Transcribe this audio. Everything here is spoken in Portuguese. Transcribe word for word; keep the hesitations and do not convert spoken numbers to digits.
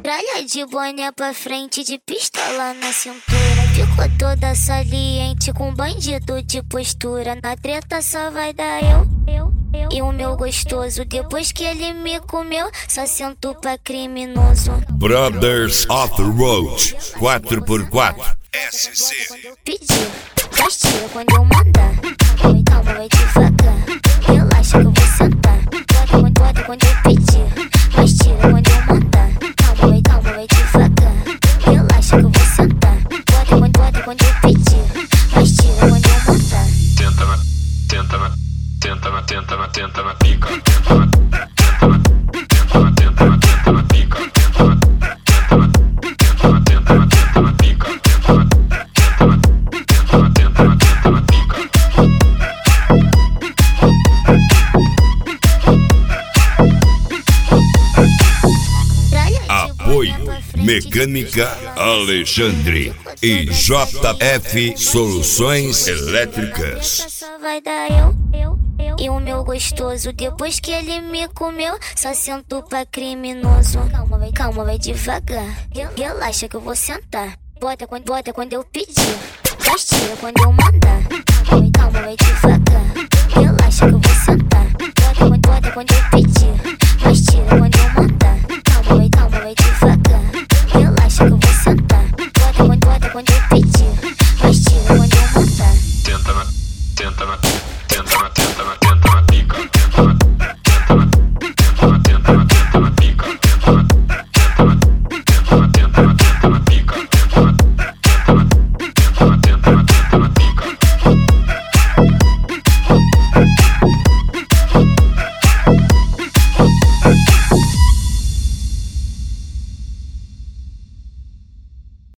Tralha de boné pra frente, de pistola na cintura. Ficou toda saliente com bandido de postura. Na treta só vai dar eu, eu, eu e o meu gostoso. Depois que ele me comeu, só sento pra criminoso. Brothers of the Road quatro por quatro S C. Quando eu pedir, mas tira quando eu mandar. Calma, calma, vai devagar. Relaxa que eu vou sentar. Bota, bota, bota quando eu pedir, mas tira quando eu mandar. Calma, vai, calma, vai devagar. Relaxa que eu vou sentar. Bota, bota, bota quando eu pedir, mas tira quando eu mandar. Tenta na, tenta na, tenta na, tenta na, tenta na pica. Tenta na, tenta na, tenta na, tenta na, tenta na pica. Tenta na, tenta na, tenta na, tenta na, tenta na pica. Tenta na, tenta na, tenta na, tenta na, tenta na pica. Apoio Mecânica Alexandre e J F Soluções Elétricas. Só vai dar eu, eu, eu e o meu gostoso. Depois que ele me comeu, só sento pra criminoso. Calma, vai, calma, vai devagar. Relaxa que eu vou sentar. Bota quando, bota quando eu pedir, mas tira quando eu mandar. Calma, vai, calma, vai devagar. Relaxa que eu vou sentar. Bota quando, bota quando eu pedir.